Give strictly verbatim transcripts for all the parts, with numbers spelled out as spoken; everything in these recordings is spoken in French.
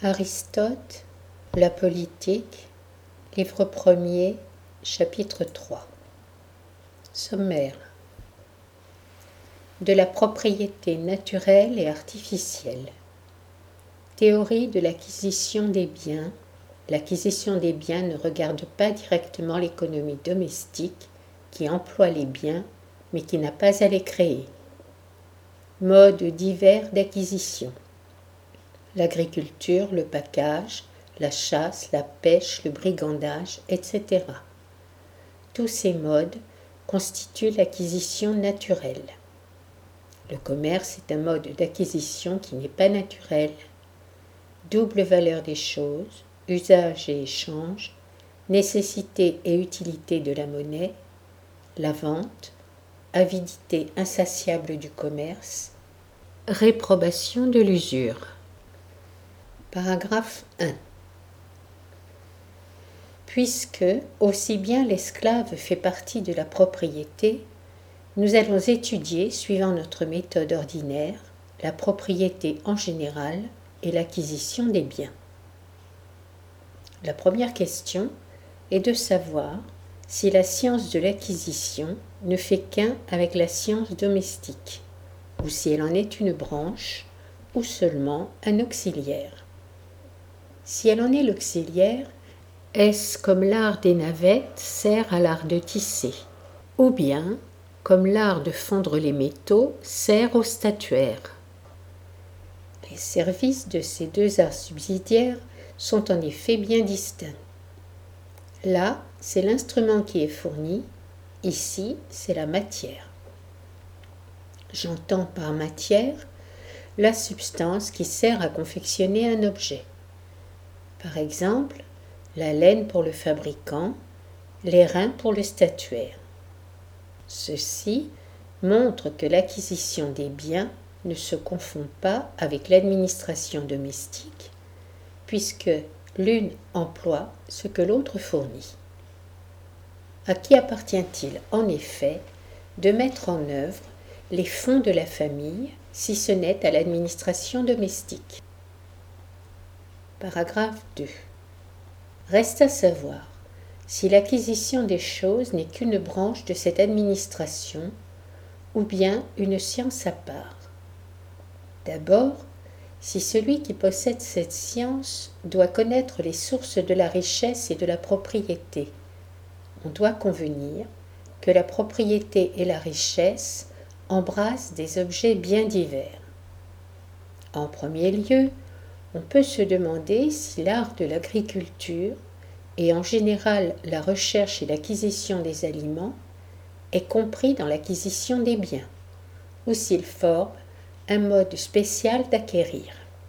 Aristote, La politique, livre premier, chapitre trois. Sommaire. De la propriété naturelle et artificielle. Théorie de l'acquisition des biens. L'acquisition des biens ne regarde pas directement l'économie domestique qui emploie les biens, mais qui n'a pas à les créer. Modes divers d'acquisition. L'agriculture, le package, la chasse, la pêche, le brigandage, et cetera. Tous ces modes constituent l'acquisition naturelle. Le commerce est un mode d'acquisition qui n'est pas naturel. Double valeur des choses, usage et échange, nécessité et utilité de la monnaie, la vente, avidité insatiable du commerce, réprobation de l'usure. Paragraphe un. Puisque, aussi bien l'esclave fait partie de la propriété, nous allons étudier, suivant notre méthode ordinaire, la propriété en général et l'acquisition des biens. La première question est de savoir si la science de l'acquisition ne fait qu'un avec la science domestique, ou si elle en est une branche, ou seulement un auxiliaire. Si elle en est l'auxiliaire, est-ce comme l'art des navettes sert à l'art de tisser, ou bien, comme l'art de fondre les métaux sert au statuaire? Les services de ces deux arts subsidiaires sont en effet bien distincts. Là, c'est l'instrument qui est fourni, ici, c'est la matière. J'entends par matière la substance qui sert à confectionner un objet. Par exemple, la laine pour le fabricant, les reins pour le statuaire. Ceci montre que l'acquisition des biens ne se confond pas avec l'administration domestique, puisque l'une emploie ce que l'autre fournit. À qui appartient-il, en effet, de mettre en œuvre les fonds de la famille, si ce n'est à l'administration domestique? Paragraphe deux. Reste à savoir si l'acquisition des choses n'est qu'une branche de cette administration ou bien une science à part. D'abord, si celui qui possède cette science doit connaître les sources de la richesse et de la propriété, on doit convenir que la propriété et la richesse embrassent des objets bien divers. En premier lieu, on peut se demander si l'art de l'agriculture, et en général la recherche et l'acquisition des aliments, est compris dans l'acquisition des biens, ou s'il forme un mode spécial d'acquérir.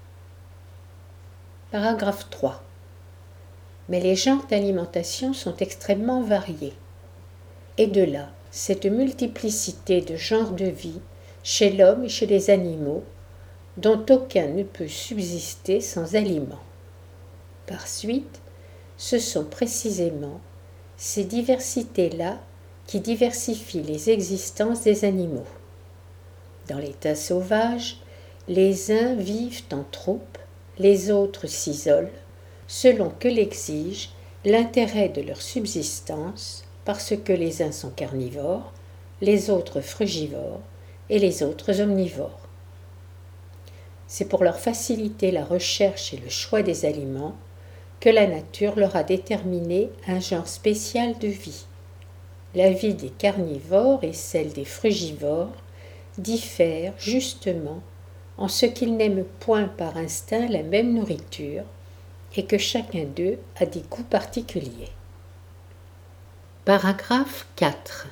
Paragraphe trois. Mais les genres d'alimentation sont extrêmement variés, et de là cette multiplicité de genres de vie chez l'homme et chez les animaux, dont aucun ne peut subsister sans aliments. Par suite, ce sont précisément ces diversités-là qui diversifient les existences des animaux. Dans l'état sauvage, les uns vivent en troupe, les autres s'isolent, selon que l'exige l'intérêt de leur subsistance, parce que les uns sont carnivores, les autres frugivores et les autres omnivores. C'est pour leur faciliter la recherche et le choix des aliments que la nature leur a déterminé un genre spécial de vie. La vie des carnivores et celle des frugivores diffèrent justement en ce qu'ils n'aiment point par instinct la même nourriture et que chacun d'eux a des goûts particuliers. Paragraphe quatre.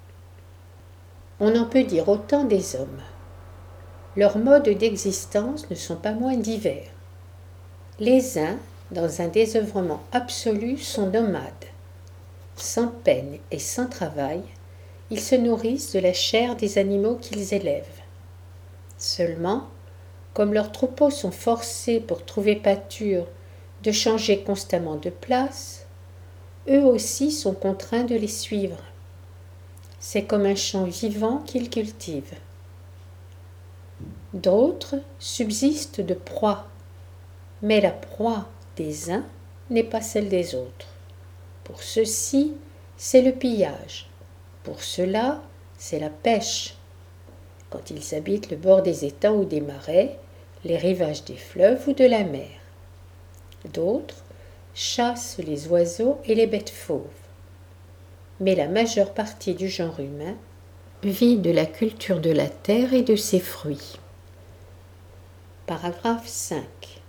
On en peut dire autant des hommes. Leurs modes d'existence ne sont pas moins divers. Les uns, dans un désœuvrement absolu, sont nomades. Sans peine et sans travail, ils se nourrissent de la chair des animaux qu'ils élèvent. Seulement, comme leurs troupeaux sont forcés pour trouver pâture de changer constamment de place, eux aussi sont contraints de les suivre. C'est comme un champ vivant qu'ils cultivent. D'autres subsistent de proie. mais la proie des uns n'est pas celle des autres. Pour ceux-ci, c'est le pillage. Pour ceux-là, c'est la pêche. Quand ils habitent le bord des étangs ou des marais, les rivages des fleuves ou de la mer. D'autres chassent les oiseaux et les bêtes fauves. Mais la majeure partie du genre humain vit de la culture de la terre et de ses fruits. Paragraphe cinq.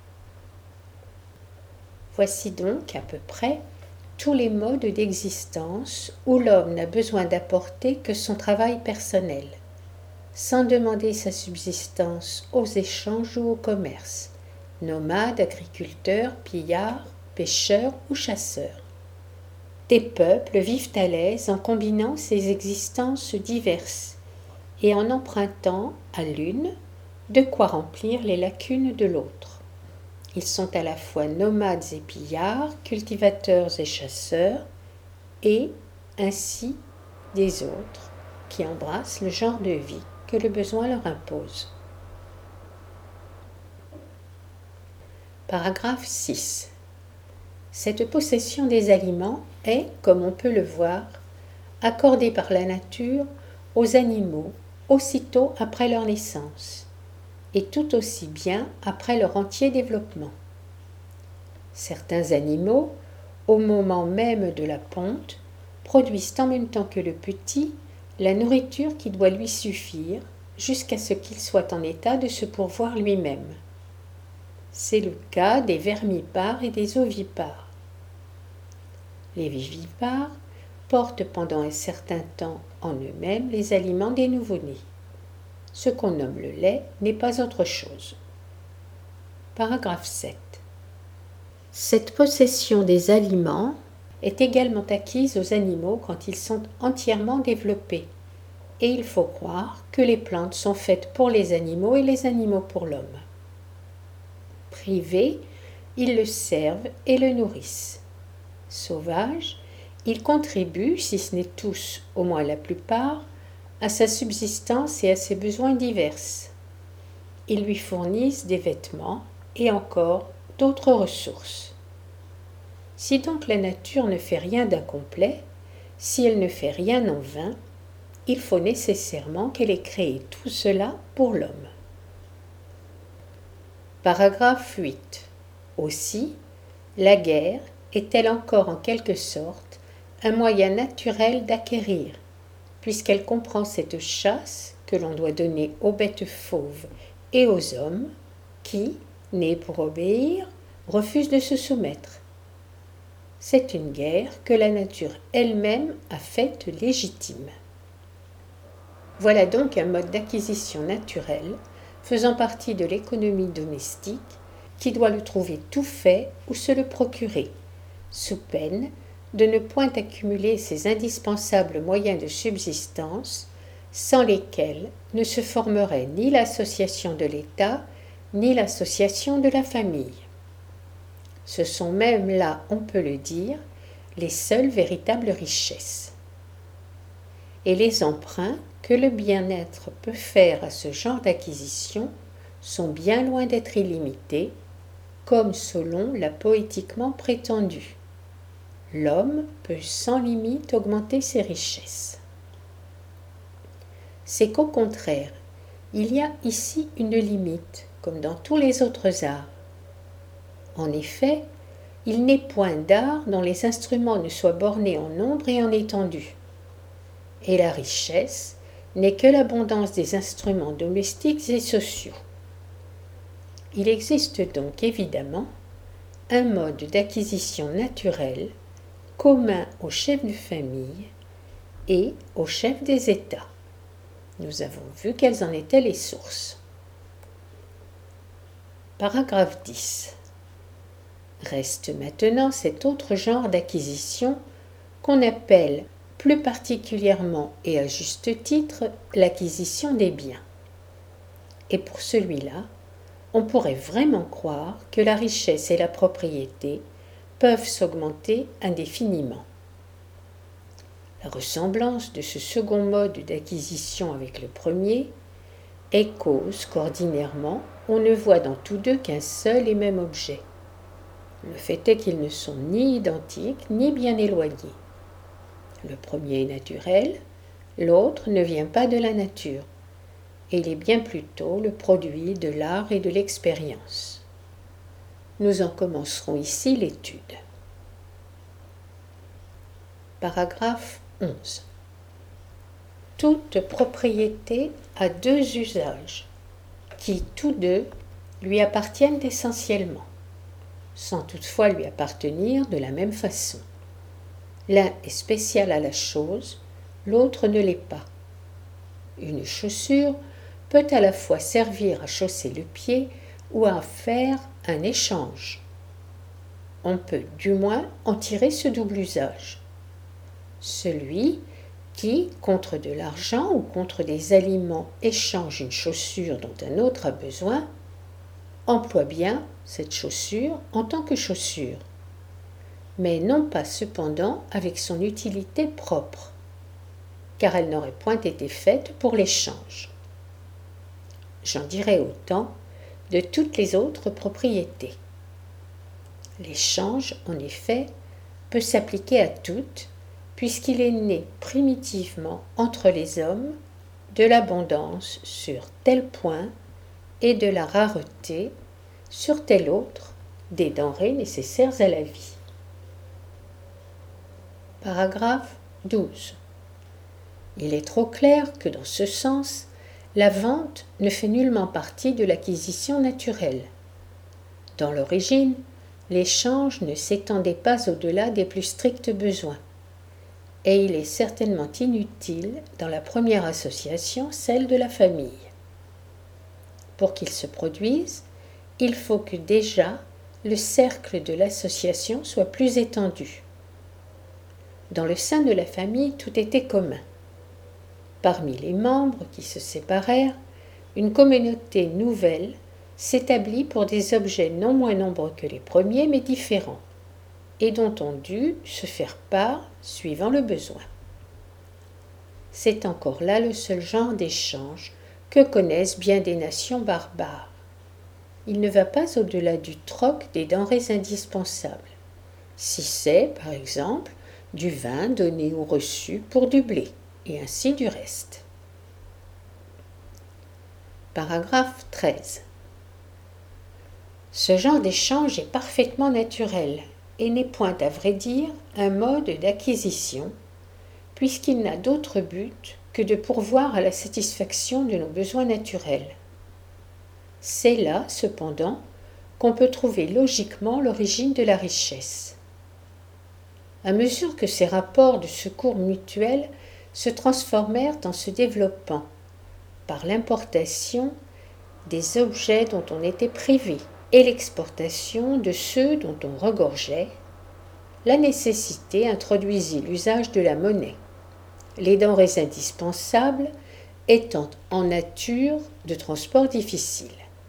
Voici donc à peu près tous les modes d'existence où l'homme n'a besoin d'apporter que son travail personnel, sans demander sa subsistance aux échanges ou au commerce, nomades, agriculteurs, pillards, pêcheurs ou chasseurs. Des peuples vivent à l'aise en combinant ces existences diverses et en empruntant à l'une de quoi remplir les lacunes de l'autre. Ils sont à la fois nomades et pillards, cultivateurs et chasseurs, et ainsi des autres qui embrassent le genre de vie que le besoin leur impose. Paragraphe six. Cette possession des aliments est, comme on peut le voir, accordée par la nature aux animaux aussitôt après leur naissance, et tout aussi bien après leur entier développement. Certains animaux, au moment même de la ponte, produisent en même temps que le petit la nourriture qui doit lui suffire jusqu'à ce qu'il soit en état de se pourvoir lui-même. C'est le cas des vermipares et des ovipares. Les vivipares portent pendant un certain temps en eux-mêmes les aliments des nouveau-nés. Ce qu'on nomme le lait n'est pas autre chose. Paragraphe sept. Cette possession des aliments est également acquise aux animaux quand ils sont entièrement développés, et il faut croire que les plantes sont faites pour les animaux et les animaux pour l'homme. Privés, ils le servent et le nourrissent. Sauvages, ils contribuent, si ce n'est tous, au moins la plupart, à sa subsistance et à ses besoins divers. Ils lui fournissent des vêtements et encore d'autres ressources. Si donc la nature ne fait rien d'incomplet, si elle ne fait rien en vain, il faut nécessairement qu'elle ait créé tout cela pour l'homme. Paragraphe huit. Aussi, la guerre est-elle encore en quelque sorte un moyen naturel d'acquérir, puisqu'elle comprend cette chasse que l'on doit donner aux bêtes fauves et aux hommes qui, nés pour obéir, refusent de se soumettre. C'est une guerre que la nature elle-même a faite légitime. Voilà donc un mode d'acquisition naturel faisant partie de l'économie domestique qui doit le trouver tout fait ou se le procurer, sous peine de ne point accumuler ces indispensables moyens de subsistance sans lesquels ne se formerait ni l'association de l'État ni l'association de la famille. Ce sont même là, on peut le dire, les seules véritables richesses. Et les emprunts que le bien-être peut faire à ce genre d'acquisition sont bien loin d'être illimités, comme Solon l'a poétiquement prétendu. L'homme peut sans limite augmenter ses richesses. C'est qu'au contraire, il y a ici une limite, comme dans tous les autres arts. En effet, il n'est point d'art dont les instruments ne soient bornés en nombre et en étendue. Et la richesse n'est que l'abondance des instruments domestiques et sociaux. Il existe donc évidemment un mode d'acquisition naturel commun aux chefs de famille et aux chefs des États. Nous avons vu quelles en étaient les sources. Paragraphe dix. Reste maintenant cet autre genre d'acquisition qu'on appelle plus particulièrement et à juste titre l'acquisition des biens. Et pour celui-là, on pourrait vraiment croire que la richesse et la propriété peuvent s'augmenter indéfiniment. La ressemblance de ce second mode d'acquisition avec le premier et cause qu'ordinairement on ne voit dans tous deux qu'un seul et même objet. Le fait est qu'ils ne sont ni identiques ni bien éloignés. Le premier est naturel, l'autre ne vient pas de la nature, et il est bien plutôt le produit de l'art et de l'expérience. Nous en commencerons ici l'étude. Paragraphe onze. Toute propriété a deux usages, qui tous deux lui appartiennent essentiellement, sans toutefois lui appartenir de la même façon. L'un est spécial à la chose, l'autre ne l'est pas. Une chaussure peut à la fois servir à chausser le pied ou à faire un échange. On peut du moins en tirer ce double usage. Celui qui, contre de l'argent ou contre des aliments, échange une chaussure dont un autre a besoin, emploie bien cette chaussure en tant que chaussure, mais non pas cependant avec son utilité propre, car elle n'aurait point été faite pour l'échange. J'en dirai autant de toutes les autres propriétés. L'échange, en effet, peut s'appliquer à toutes, puisqu'il est né primitivement entre les hommes de l'abondance sur tel point et de la rareté sur tel autre des denrées nécessaires à la vie. Paragraphe douze. Il est trop clair que dans ce sens, la vente ne fait nullement partie de l'acquisition naturelle. Dans l'origine, l'échange ne s'étendait pas au-delà des plus stricts besoins, et il est certainement inutile dans la première association, celle de la famille. Pour qu'il se produise, il faut que déjà le cercle de l'association soit plus étendu. Dans le sein de la famille, tout était commun. Parmi les membres qui se séparèrent, une communauté nouvelle s'établit pour des objets non moins nombreux que les premiers, mais différents, et dont on dut se faire part suivant le besoin. C'est encore là le seul genre d'échange que connaissent bien des nations barbares. Il ne va pas au-delà du troc des denrées indispensables, si c'est, par exemple, du vin donné ou reçu pour du blé, et ainsi du reste. Paragraphe treize. Ce genre d'échange est parfaitement naturel et n'est point, à vrai dire, un mode d'acquisition, puisqu'il n'a d'autre but que de pourvoir à la satisfaction de nos besoins naturels. C'est là, cependant, qu'on peut trouver logiquement l'origine de la richesse. À mesure que ces rapports de secours mutuels se transformèrent en se développant par l'importation des objets dont on était privé et l'exportation de ceux dont on regorgeait, la nécessité introduisit l'usage de la monnaie, les denrées indispensables étant en nature de transport difficile.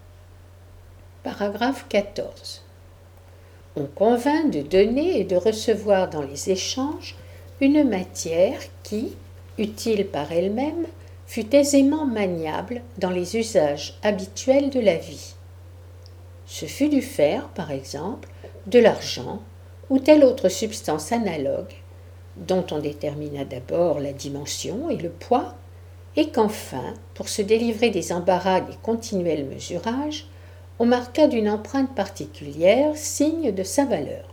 Paragraphe quatorze. On convint de donner et de recevoir dans les échanges une matière qui, utile par elle-même, fut aisément maniable dans les usages habituels de la vie. Ce fut du fer, par exemple, de l'argent ou telle autre substance analogue, dont on détermina d'abord la dimension et le poids, et qu'enfin, pour se délivrer des embarras des continuels mesurages, on marqua d'une empreinte particulière signe de sa valeur.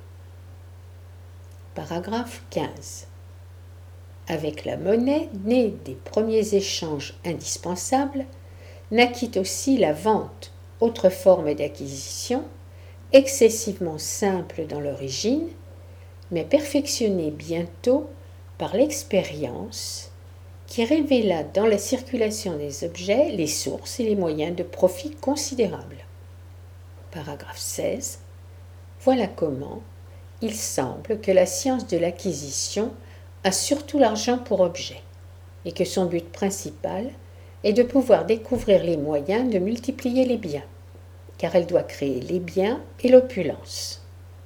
Paragraphe quinze. Avec la monnaie née des premiers échanges indispensables, naquit aussi la vente, autre forme d'acquisition, excessivement simple dans l'origine, mais perfectionnée bientôt par l'expérience, qui révéla dans la circulation des objets les sources et les moyens de profit considérables. Paragraphe seize. Voilà comment il semble que la science de l'acquisition a surtout l'argent pour objet, et que son but principal est de pouvoir découvrir les moyens de multiplier les biens, car elle doit créer les biens et l'opulence.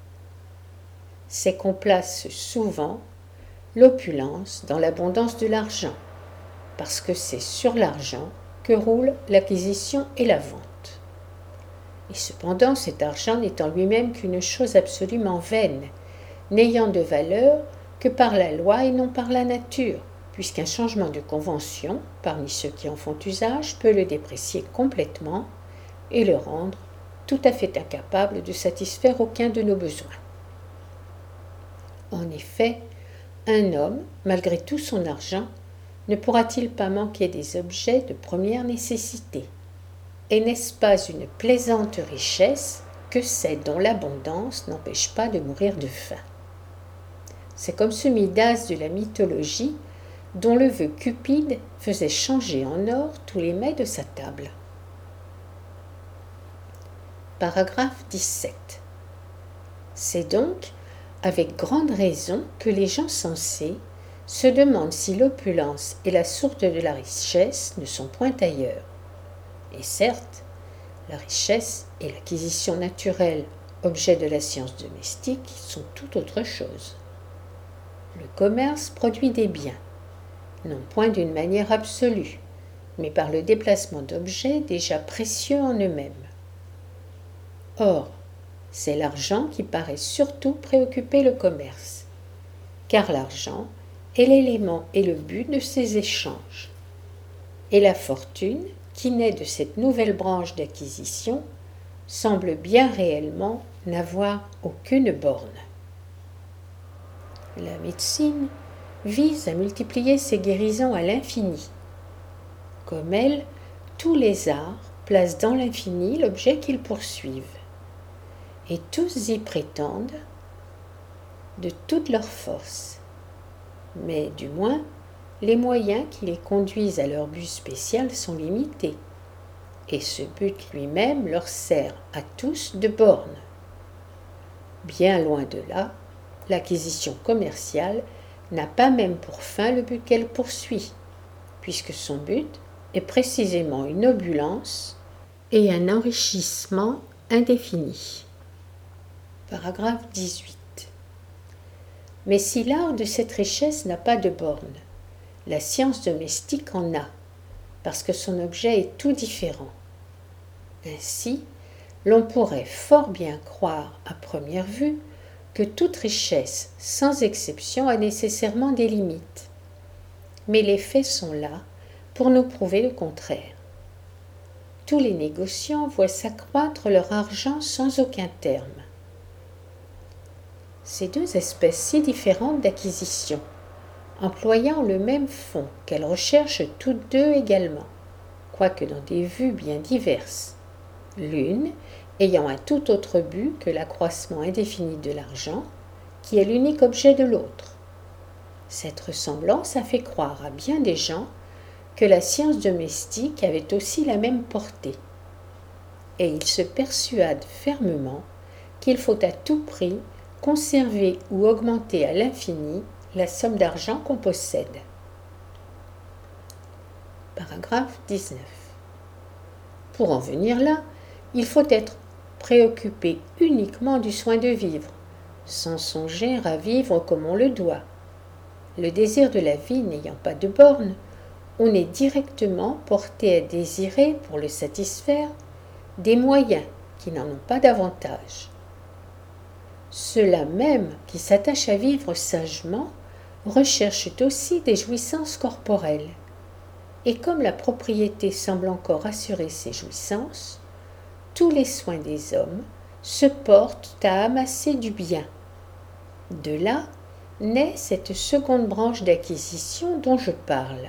C'est qu'on place souvent l'opulence dans l'abondance de l'argent, parce que c'est sur l'argent que roulent l'acquisition et la vente. Et cependant, cet argent n'est en lui-même qu'une chose absolument vaine, n'ayant de valeur que par la loi et non par la nature, puisqu'un changement de convention, parmi ceux qui en font usage, peut le déprécier complètement et le rendre tout à fait incapable de satisfaire aucun de nos besoins. En effet, un homme, malgré tout son argent, ne pourra-t-il pas manquer des objets de première nécessité? Et n'est-ce pas une plaisante richesse que celle dont l'abondance n'empêche pas de mourir de faim? C'est comme ce Midas de la mythologie, dont le vœu cupide faisait changer en or tous les mets de sa table. Paragraphe dix-sept. C'est donc avec grande raison que les gens sensés se demandent si l'opulence et la source de la richesse ne sont point ailleurs. Et certes, la richesse et l'acquisition naturelle, objet de la science domestique, sont tout autre chose. Le commerce produit des biens, non point d'une manière absolue, mais par le déplacement d'objets déjà précieux en eux-mêmes. Or, c'est l'argent qui paraît surtout préoccuper le commerce, car l'argent est l'élément et le but de ces échanges. Et la fortune, qui naît de cette nouvelle branche d'acquisition, semble bien réellement n'avoir aucune borne. La médecine vise à multiplier ses guérisons à l'infini. Comme elle, tous les arts placent dans l'infini l'objet qu'ils poursuivent. Et tous y prétendent de toute leur force. Mais du moins, les moyens qui les conduisent à leur but spécial sont limités, et ce but lui-même leur sert à tous de borne. Bien loin de là, l'acquisition commerciale n'a pas même pour fin le but qu'elle poursuit, puisque son but est précisément une opulence et un enrichissement indéfini. Paragraphe dix-huit. Mais si l'art de cette richesse n'a pas de borne, la science domestique en a, parce que son objet est tout différent. Ainsi, l'on pourrait fort bien croire à première vue que toute richesse, sans exception, a nécessairement des limites. Mais les faits sont là pour nous prouver le contraire. Tous les négociants voient s'accroître leur argent sans aucun terme. Ces deux espèces si différentes d'acquisition, employant le même fond qu'elles recherchent toutes deux également, quoique dans des vues bien diverses, l'une ayant un tout autre but que l'accroissement indéfini de l'argent, qui est l'unique objet de l'autre. Cette ressemblance a fait croire à bien des gens que la science domestique avait aussi la même portée, et ils se persuadent fermement qu'il faut à tout prix conserver ou augmenter à l'infini la somme d'argent qu'on possède. Paragraphe dix-neuf. Pour en venir là, il faut être préoccupé uniquement du soin de vivre, sans songer à vivre comme on le doit. Le désir de la vie n'ayant pas de borne, on est directement porté à désirer, pour le satisfaire, des moyens qui n'en ont pas davantage. Ceux-là même qui s'attachent à vivre sagement recherchent aussi des jouissances corporelles. Et comme la propriété semble encore assurer ces jouissances, tous les soins des hommes se portent à amasser du bien. De là naît cette seconde branche d'acquisition dont je parle.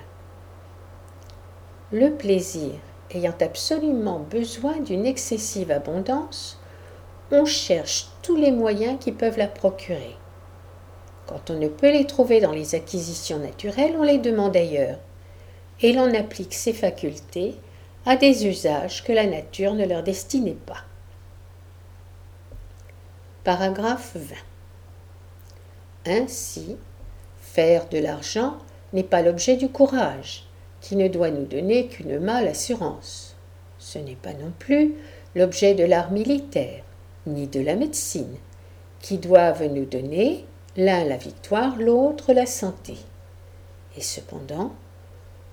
Le plaisir ayant absolument besoin d'une excessive abondance, on cherche tous les moyens qui peuvent la procurer. Quand on ne peut les trouver dans les acquisitions naturelles, on les demande ailleurs, et l'on applique ces facultés à des usages que la nature ne leur destinait pas. Paragraphe vingt. Ainsi, faire de l'argent n'est pas l'objet du courage, qui ne doit nous donner qu'une mâle assurance. Ce n'est pas non plus l'objet de l'art militaire, ni de la médecine, qui doivent nous donner l'un la victoire, l'autre la santé. Et cependant,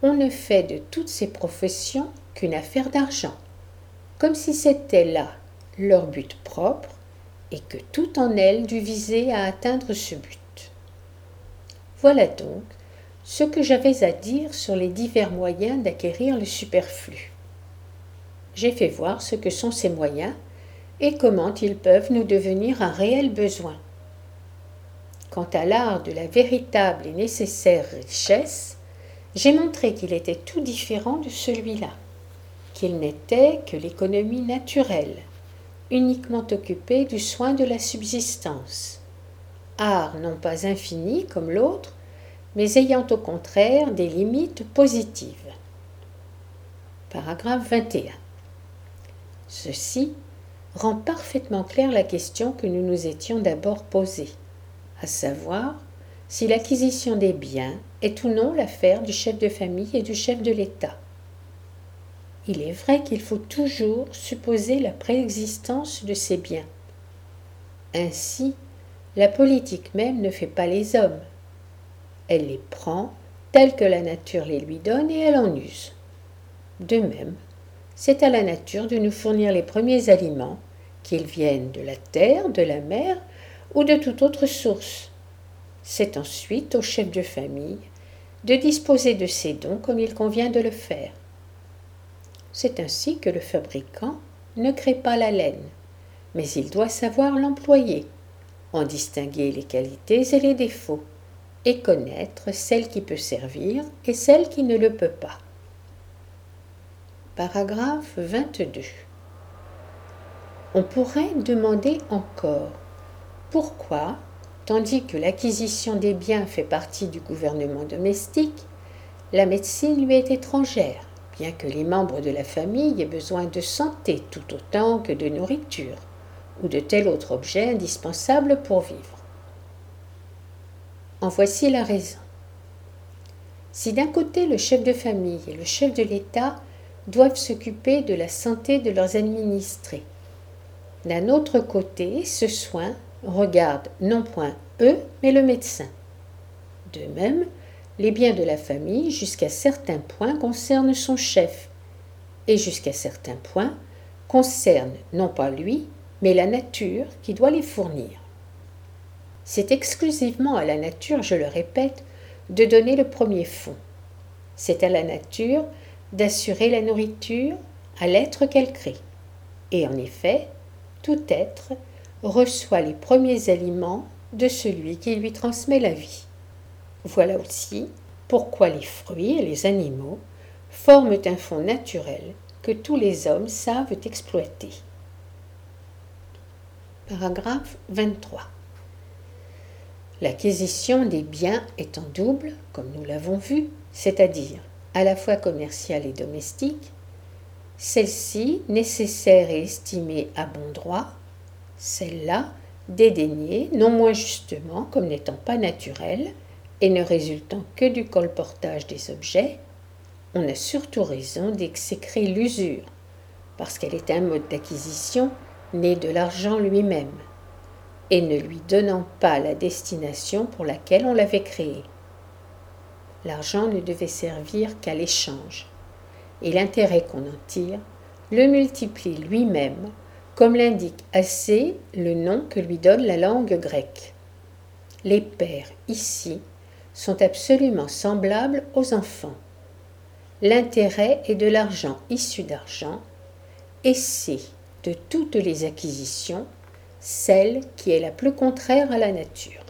on ne fait de toutes ces professions qu'une affaire d'argent, comme si c'était là leur but propre et que tout en elles dût viser à atteindre ce but. Voilà donc ce que j'avais à dire sur les divers moyens d'acquérir le superflu. J'ai fait voir ce que sont ces moyens et comment ils peuvent nous devenir un réel besoin. Quant à l'art de la véritable et nécessaire richesse, j'ai montré qu'il était tout différent de celui-là, qu'il n'était que l'économie naturelle, uniquement occupée du soin de la subsistance. Art non pas infini comme l'autre, mais ayant au contraire des limites positives. Paragraphe vingt et un. Ceci rend parfaitement claire la question que nous nous étions d'abord posée, à savoir si l'acquisition des biens est ou non l'affaire du chef de famille et du chef de l'État. Il est vrai qu'il faut toujours supposer la préexistence de ces biens. Ainsi, la politique même ne fait pas les hommes. Elle les prend tels que la nature les lui donne et elle en use. De même, c'est à la nature de nous fournir les premiers aliments, qu'ils viennent de la terre, de la mer ou de toute autre source. C'est ensuite au chef de famille de disposer de ces dons comme il convient de le faire. C'est ainsi que le fabricant ne crée pas la laine, mais il doit savoir l'employer, en distinguer les qualités et les défauts, et connaître celle qui peut servir et celle qui ne le peut pas. Paragraphe vingt-deux. On pourrait demander encore pourquoi, tandis que l'acquisition des biens fait partie du gouvernement domestique, la médecine lui est étrangère, bien que les membres de la famille aient besoin de santé tout autant que de nourriture ou de tel autre objet indispensable pour vivre. En voici la raison. Si d'un côté le chef de famille et le chef de l'État doivent s'occuper de la santé de leurs administrés, d'un autre côté, ce soin regarde non point eux, mais le médecin. De même, les biens de la famille, jusqu'à certains points, concernent son chef, et jusqu'à certains points, concernent non pas lui, mais la nature qui doit les fournir. C'est exclusivement à la nature, je le répète, de donner le premier fonds. C'est à la nature d'assurer la nourriture à l'être qu'elle crée. Et en effet, tout être reçoit les premiers aliments de celui qui lui transmet la vie. Voilà aussi pourquoi les fruits et les animaux forment un fonds naturel que tous les hommes savent exploiter. Paragraphe vingt-trois. L'acquisition des biens étant double, comme nous l'avons vu, c'est-à-dire à la fois commerciale et domestique, celle-ci nécessaire et estimée à bon droit, celle-là dédaignée, non moins justement comme n'étant pas naturelle et ne résultant que du colportage des objets, on a surtout raison d'exécrer l'usure, parce qu'elle est un mode d'acquisition né de l'argent lui-même, et ne lui donnant pas la destination pour laquelle on l'avait créé. L'argent ne devait servir qu'à l'échange, et l'intérêt qu'on en tire le multiplie lui-même, comme l'indique assez le nom que lui donne la langue grecque. Les pères, ici, sont absolument semblables aux enfants. L'intérêt est de l'argent issu d'argent, et c'est, de toutes les acquisitions, celle qui est la plus contraire à la nature.